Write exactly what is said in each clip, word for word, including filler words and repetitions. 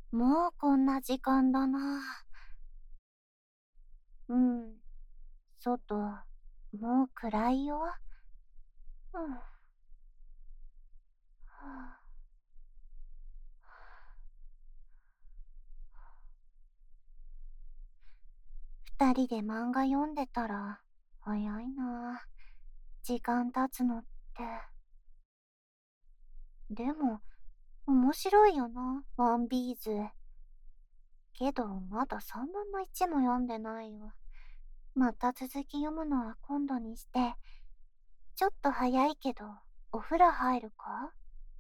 もうこんな時間だな。うん、外、もう暗いよ。うん、はあ、二人で漫画読んでたら、早いな。時間経つのって。でも、面白いよな、ワンビーズ。けど、まださんぶんのいちも読んでないよ。また続き読むのは今度にして、ちょっと早いけど、お風呂入るか？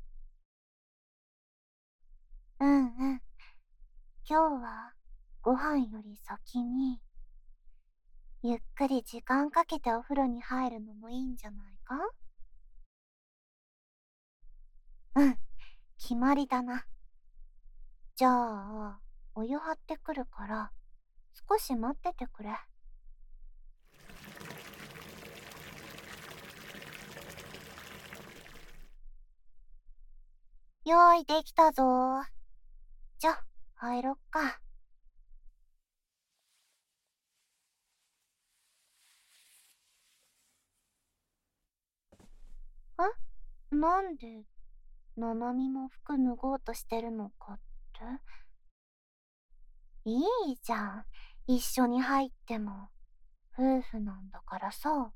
うんうん。今日は、ご飯より先に、ゆっくり時間かけてお風呂に入るのもいいんじゃないか？うん、決まりだな。じゃあ、お湯張ってくるから、少し待っててくれ。用意できたぞー。じゃ、入ろっか。え、なんで、ななみも服脱ごうとしてるのかって？いいじゃん。一緒に入っても。夫婦なんだからさ。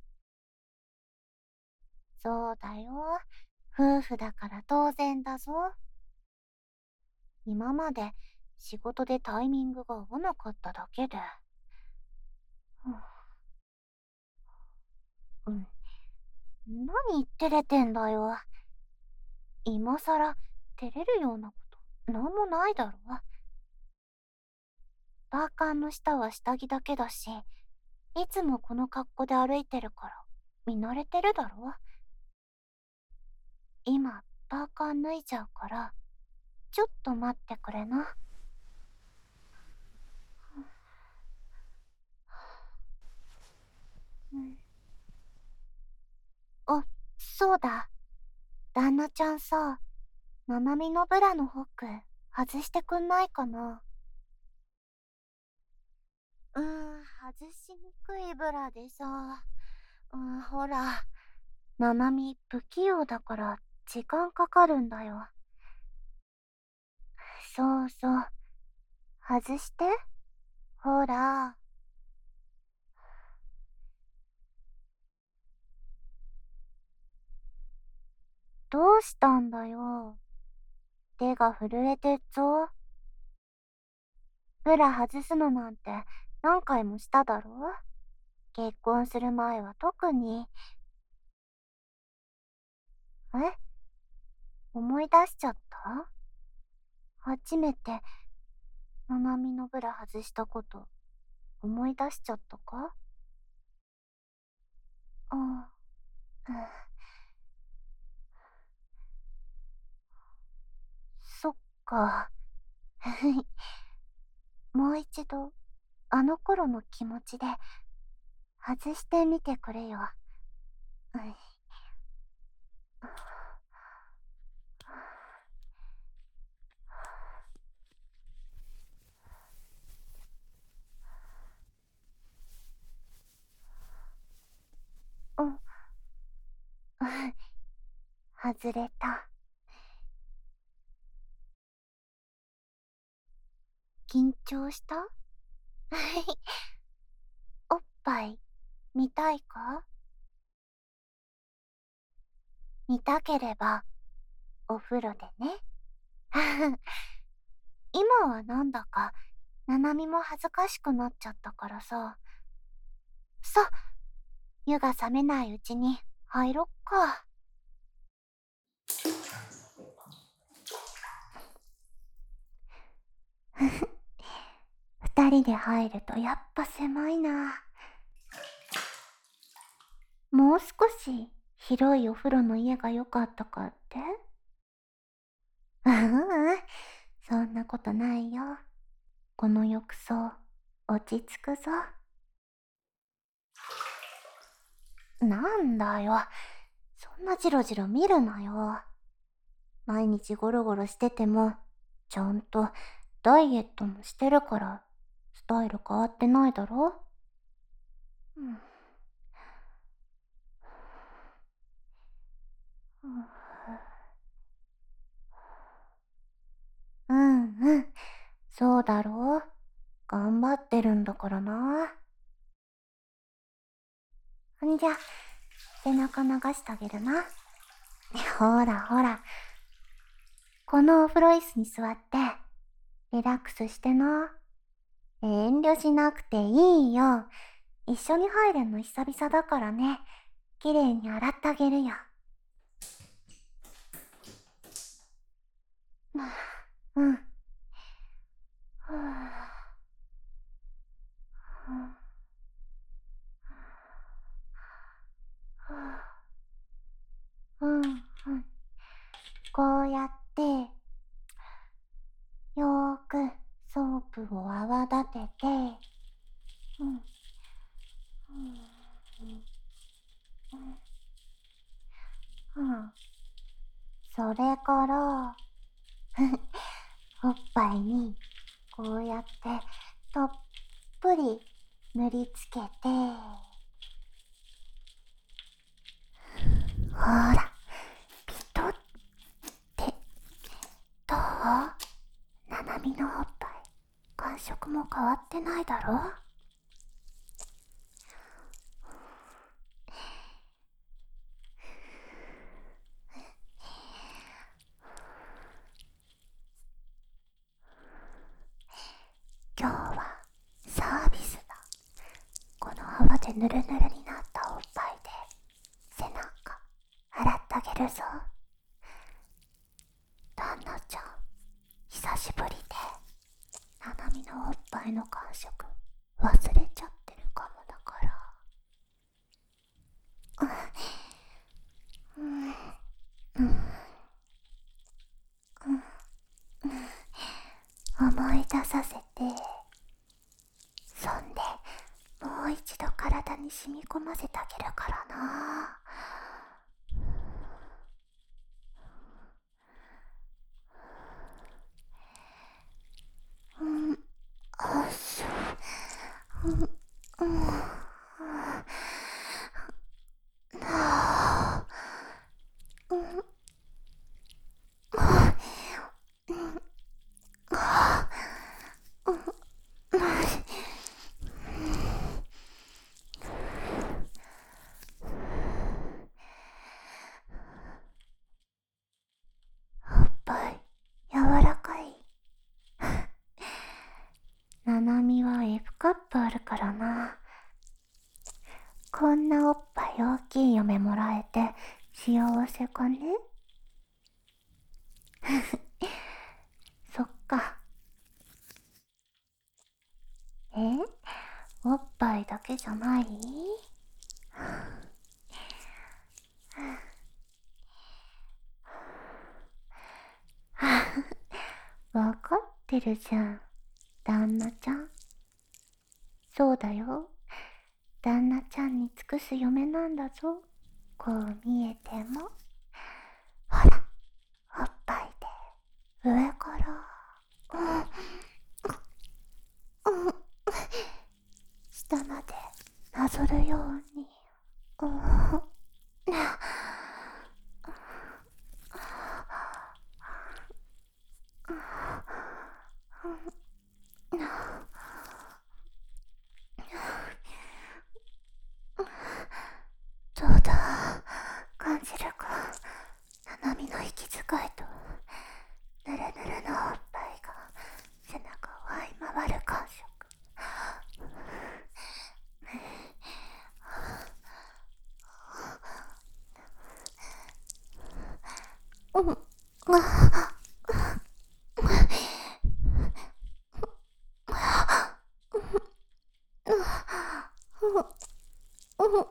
そうだよ。夫婦だから当然だぞ。今まで仕事でタイミングが合わなかっただけで。うん。何照れてんだよ。今さら照れるようなことなんもないだろ。パーカーの下は下着だけだし、いつもこの格好で歩いてるから見慣れてるだろ。今パーカー脱いじゃうから、ちょっと待ってくれな。うん、あ、そうだ。旦那ちゃんさ、ななみのブラのホック外してくんないかな？うーん、外しにくいブラでさ、うん、ほら、ななみ不器用だから時間かかるんだよ。そうそう。外して。ほら。どうしたんだよ。手が震えてっぞ。ブラ外すのなんて何回もしただろ？結婚する前は特に。え、思い出しちゃった？初めてななみのブラ外したこと思い出しちゃったか？ああ、うん、そっか。もう一度あの頃の気持ちで外してみてくれよ。うん、うん、外れた。緊張した？おっぱい見たいか？見たければお風呂でね。今はなんだかななみも恥ずかしくなっちゃったからさ。さ、湯が冷めないうちに入ろっか。二人で入るとやっぱ狭いな。もう少し広いお風呂の家が良かったかって？ううん、そんなことないよ。この浴槽、落ち着くぞ。なんだよ、そんなジロジロ見るなよ。毎日ゴロゴロしてても、 ちゃんとダイエットもしてるからスタイル変わってないだろ。うん。うんうん、そうだろう。頑張ってるんだからな。んじゃ、背中流してあげるな。ほらほら、このお風呂椅子に座って、リラックスしてな。遠慮しなくていいよ。一緒に入るの久々だからね。綺麗に洗ってあげるよ。うん。うんうん。こうやって、よーくソープを泡立てて、うん。うん。それから、おっぱいにこうやってたっぷり塗りつけて、ほら、ピトってどう？ななみのおっぱい感触も変わってないだろ？今日はサービスだ。この泡でぬるぬるになったおっぱいで背中洗ってあげるぞ。旦那ちゃん、久しぶりでななみのおっぱいの感触忘れちゃってるかもだから。うんうんうん、思い出させて、そんでもう一度体に染み込ませてあげるからな。うん、あっしょ、うん、うん、なあ、うん、うん、あ、うん、おっぱい柔らかい。ななみは エフ カップあるからな。こんなおっぱい大きい嫁もらえて幸せかね。そっか。え、おっぱいだけじゃない？わかってるじゃん、旦那ちゃん。そうだよ。旦那ちゃんに尽くす嫁なんだぞ。こう見えても。ほら、おっぱいで上から、うんうん、下までなぞるように。うん、どうだ、感じるか？ななみの息遣いとぬるぬるのおっぱいが背中を這い回る感触。うん、あ、うん、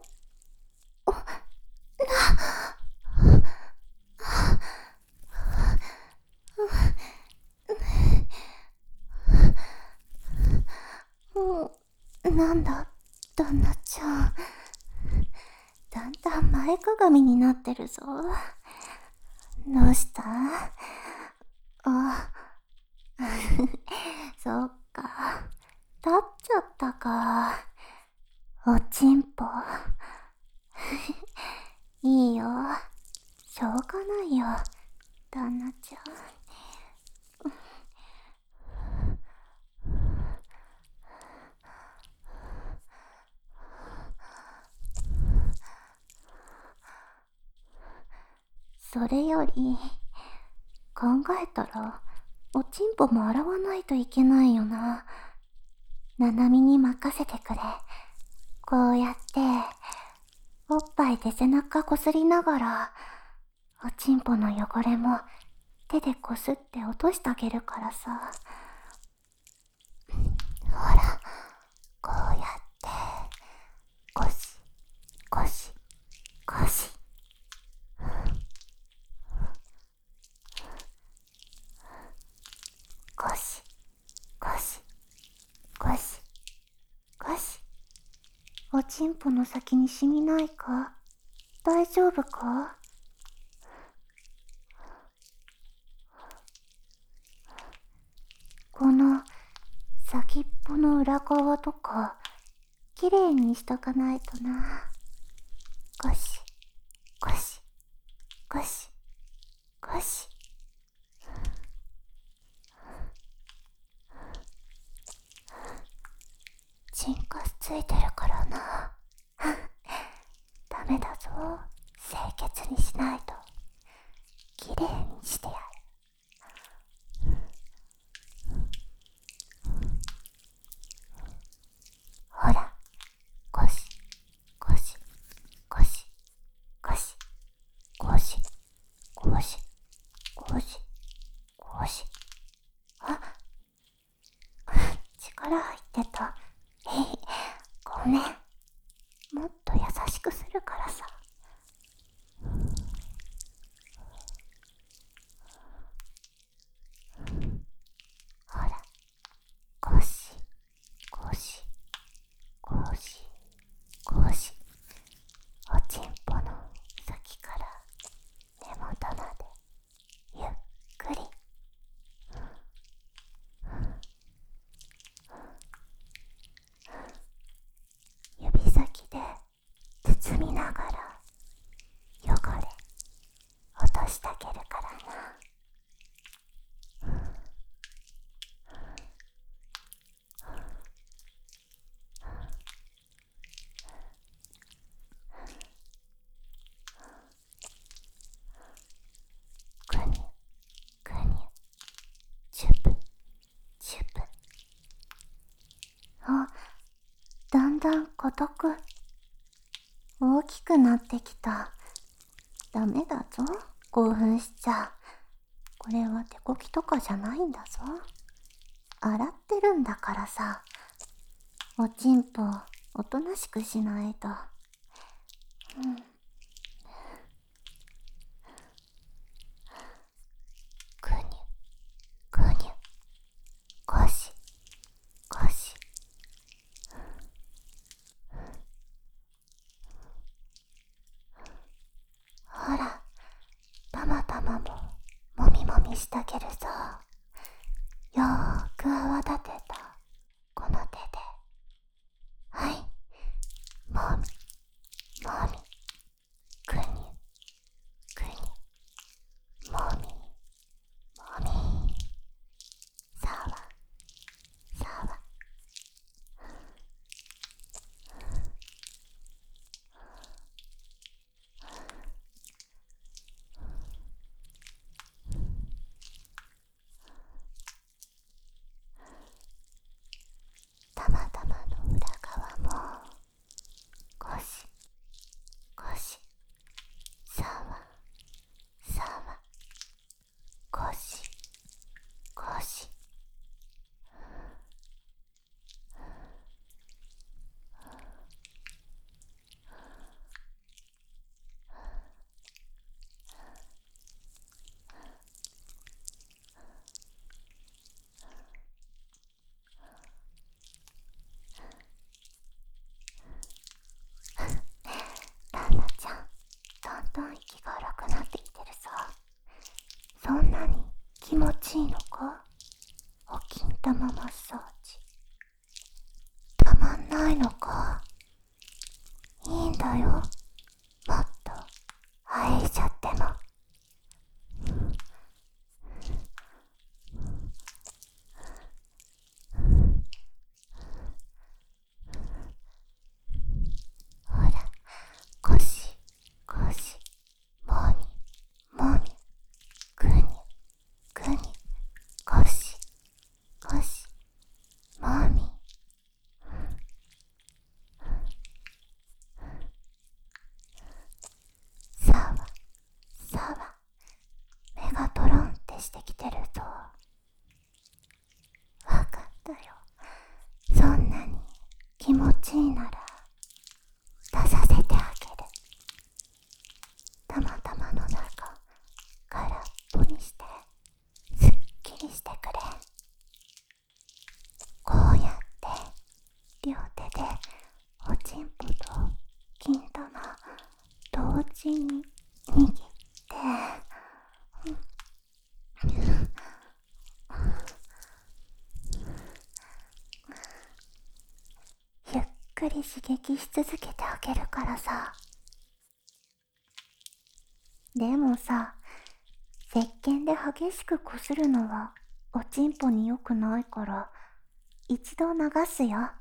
うん、なんだ、旦那ちゃん。だんだん前かがみになってるぞ。どうした？あ、 そっか。立っちゃったか。おちんぽ。いいよ。しょうがないよ、旦那ちゃん。それより、考えたら、おちんぽも洗わないといけないよな。ななみに任せてくれ。こうやって、おっぱいで背中こすりながら、おちんぽの汚れも手でこすって落としてあげるからさ。ほら、こうやって、ゴシ、ゴシ、ゴシ。ゴシ、ゴシ、ゴシ、ゴシ。おちんぽの先に染みないか？大丈夫か？この先っぽの裏側とかきれいにしとかないとな。ゴシゴシゴシゴシ。チンカスついてるからな。ダメだぞ、清潔にしないと。きれいにしてやる。ほら、ゴシゴシゴシゴシゴシゴシゴシゴシ。あ、力入ってた。ごめん。もっと優しくするからさ。ほら、ゴシゴシゴシゴシ。おちんぽの先から根元までゆっくり。指先で包みながら汚れ落としてあげるからな。くにゅくにゅ、チュプチュプ。あ、だんだん硬く大きくなってきた。ダメだぞ、興奮しちゃ。これは手こきとかじゃないんだぞ。洗ってるんだからさ。おちんぽおとなしくしないと。うん。くにゅくにゅ、ゴシゴシ。ほら、パマパマももみもみしてあげるぞ。よーく泡立てたこの手で。はい、もみもみ、くにゅくにゅ、もみもみ、さわさわ。たまたまの裏側もゴシゴシ、さわさわ、ゴシゴシ。旦那ちゃん、どんどん息が荒くなってきてるさ。そんなに気持ちいいのか？お頭マッサージ。たまんないのか。いいんだよ、もっと愛しちゃっても。ほら、ゴシゴシ、もみもみ、ぐにぐに、ゴシゴシ、もみ。さわさわ、目がトロンってしてきてるぞ。わかったよ。そんなに気持ちいいなら出させてあげる。たまたまの中空っぽにしてすっきりしてくれ。こうやって両手でおちんぽと金玉同時に握って、ゆっくり刺激し続けてあげるからさ。でもさ、石鹸で激しくこするのはおちんぽに良くないから一度流すよ。はい、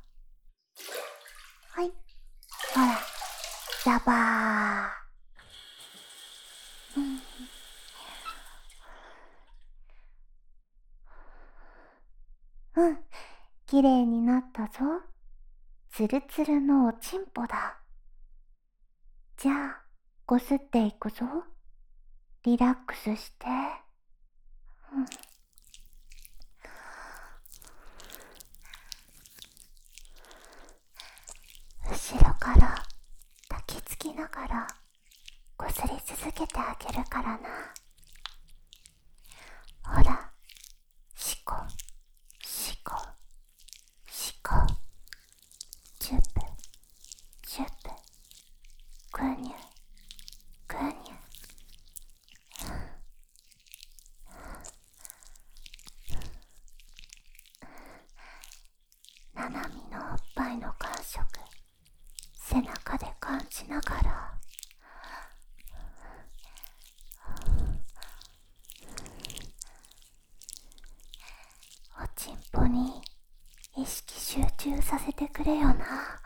ほら、ザバー。うん、うん、きれいになったぞ。ツルツルのおちんぽだ。じゃあこすっていくぞ。リラックスして。うん、後ろから抱きつきながらこすり続けてあげるからな。ほら、シコシコシコ、チュップチュップ、グニュグニュ。ななみのおっぱいの感触、背中で感じながら、おちんぽに意識集中させてくれよな。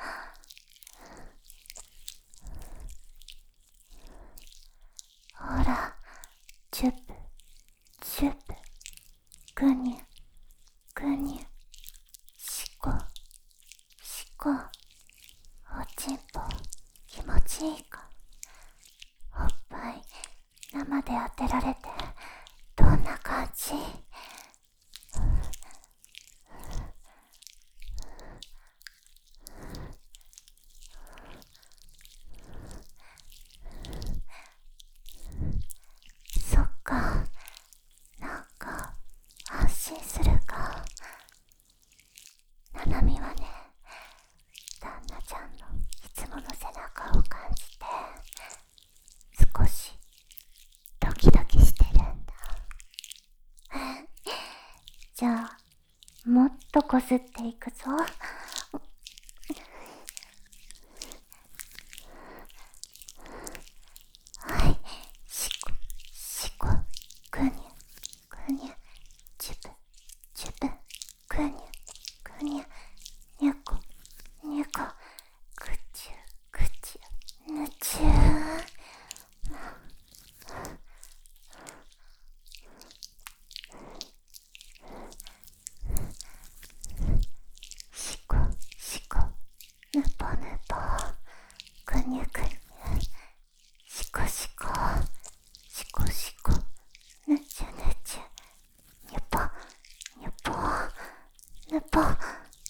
ほら、チュップチュップ、グニュグニュ、シコシコ。おちんぽ気持ちいいか。おっぱい生で当てられてどんな感じ？そっか、なんか安心するか。ななみはね、旦那ちゃんのいつもの背中を感じて少しドキドキしてるんだ。じゃあもっとこすっていくぞ。はい、シコシコ、グニュグニュ、チュプチュプ、グニュグニュ、ニュコニュコ、グチュグチュ、ヌチュー。シコシコ、ヌポヌポ、グニュグニュ、シコシコシコシコ、ヌチュヌチュ、ニュポニュポヌポ。あ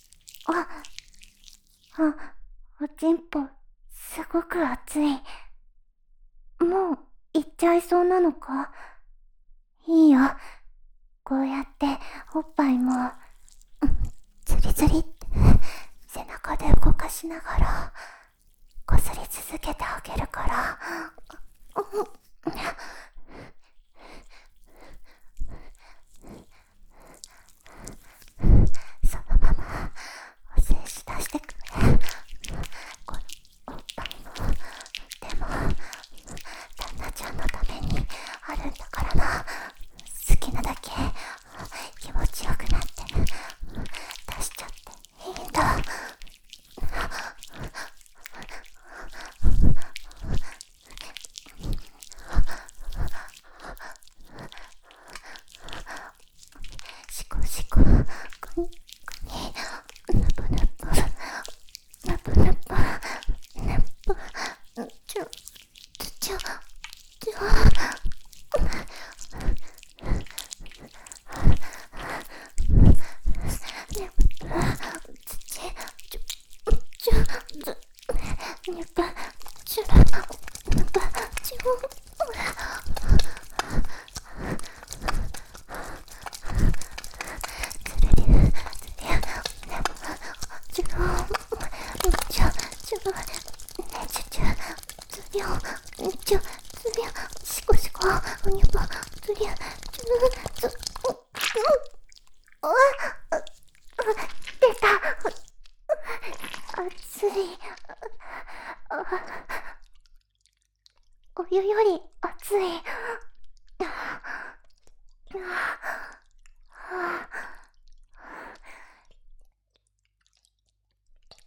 あ、おちんぽすごく熱い。もう行っちゃいそうなのか。いいよ、こうやっておっぱいも、うん、ズリズリって背中で動かしながらこすり続けてあげるから。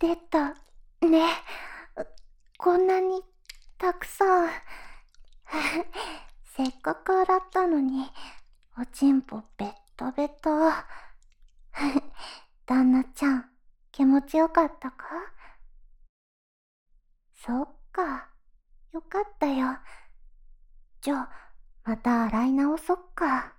出たね。こんなにたくさん。せっかく洗ったのに、おちんぽベッタベタ。旦那ちゃん、気持ちよかったか？そっか。よかったよ。じゃあ、また洗い直そっか。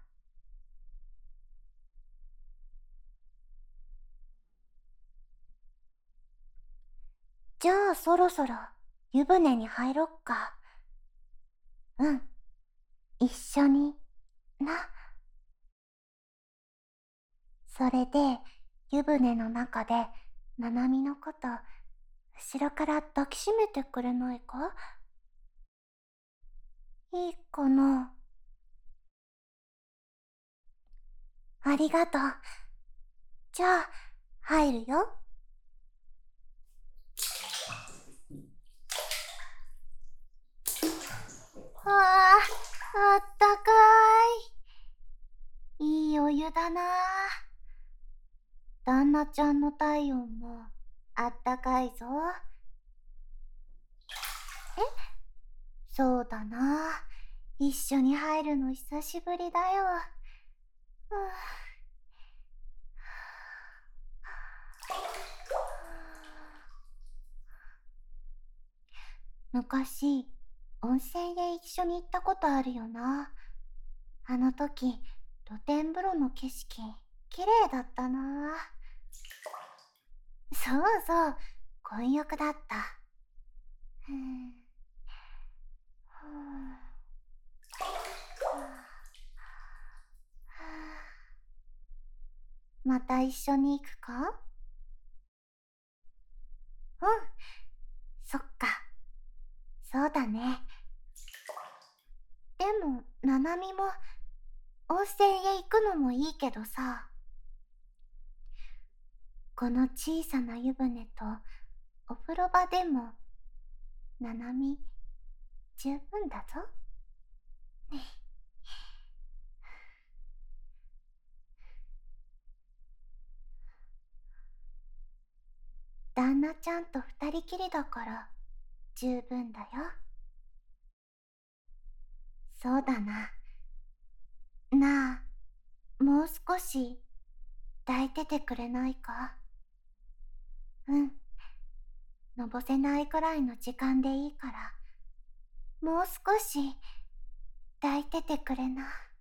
じゃあそろそろ湯船に入ろっか。うん、一緒にな。それで湯船の中でななみのこと後ろから抱きしめてくれないか？いいかな？ありがとう。じゃあ入るよ。ああ、あったかい。いいお湯だな。旦那ちゃんの体温もあったかいぞ。え、そうだな。一緒に入るの久しぶりだよ。は昔、温泉へ一緒に行ったことあるよな。あの時、露天風呂の景色、綺麗だったな。そうそう、混浴だった。ふん、ふん、また一緒に行くか？うん、そっか。そうだね。でも、ななみも、温泉へ行くのもいいけどさ、この小さな湯船と、お風呂場でも、ななみ、十分だぞ。旦那ちゃんと二人きりだから、十分だよ。そうだな。なあ、もう少し、抱いててくれないか？うん。のぼせないくらいの時間でいいから、もう少し、抱いててくれな。